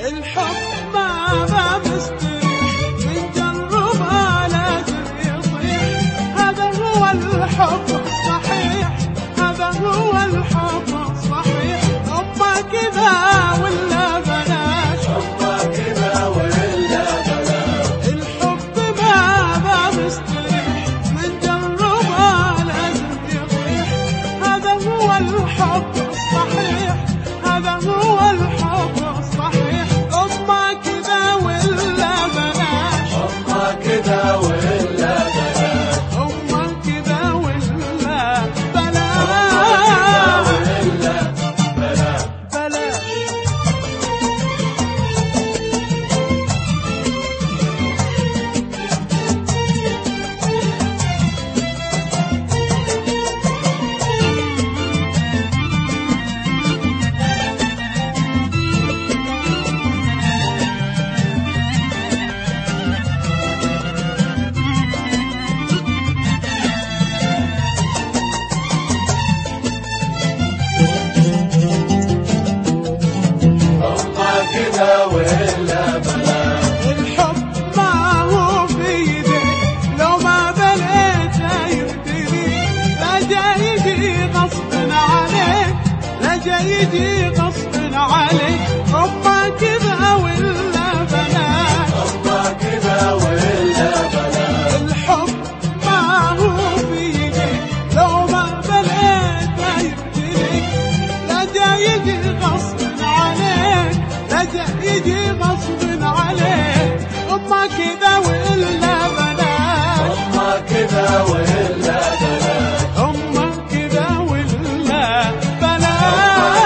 الحب ما مستريح من جربها لازم يطيح. هذا هو الحب الصحيح، هذا هو الحب الصحيح. أما كذا ولا بلاش، أما كذا ولا بلاش. الحب ما مستريح من جربها لازم يطيح. هذا هو الحب الصحيح، هذا هو الحب الصحيح. أما كذا ولا بلاش، أما كذا ولا بلاش. أما كذا ولا بلاش، بلاش. كذا ولا بلاش. الحب ما هو بيدك، لو ما بليته يبتلي. لا جاي يجي غصب عليك، لا جاي يجي غصب عليك. أما كذا ولا بلاش، أما كذا ولا بلاش. الحب ما هو بيدك، لو ما بليته يبتليك. لا جاي يجي غصب عليك، لا جاي يجي غصب عليك. أما كذا ولا بلاش، أما كذا ولا بلاش. أما كذا ولا بلاش.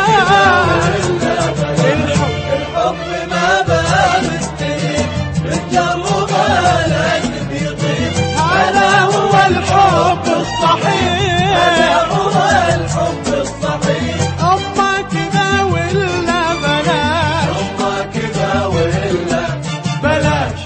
الحب ما بقى مستريح من جربها لازم يطيح. هذا هو الحب الصحيح، هذا هو الحب الصحيح. أما كذا ولا بلاش، أما كذا ولا بلاش.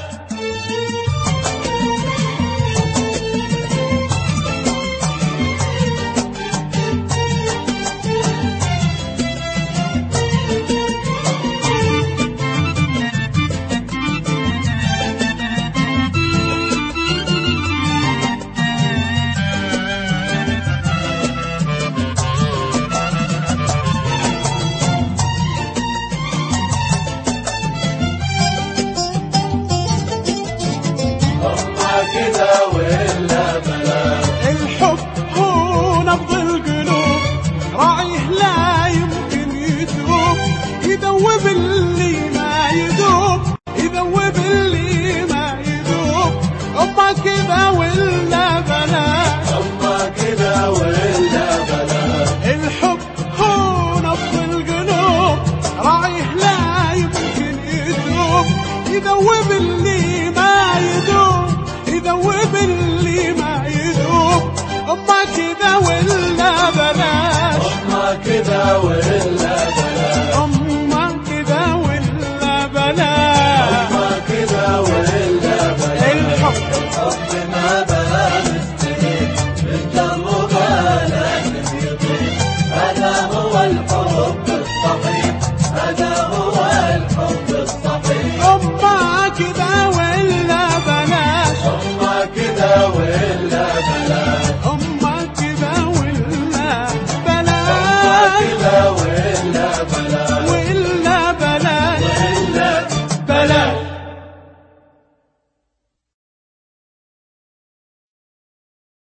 كذا ولا بلاش. الحب هو نبض القلوب، راعيه لا يمكن يذوب. يذوب اللي ما يذوب، يذوب اللي ما يذوب. أما كذا ولا بلاش، أما كذا ولا بلاش. الحب هو نبض القلوب، راعيه لا يمكن يذوب. يذوب اللي ما يذوب، يذوب اللي ما يذوب. أما كذا ولا بلاش، أما كذا ولا بلاش.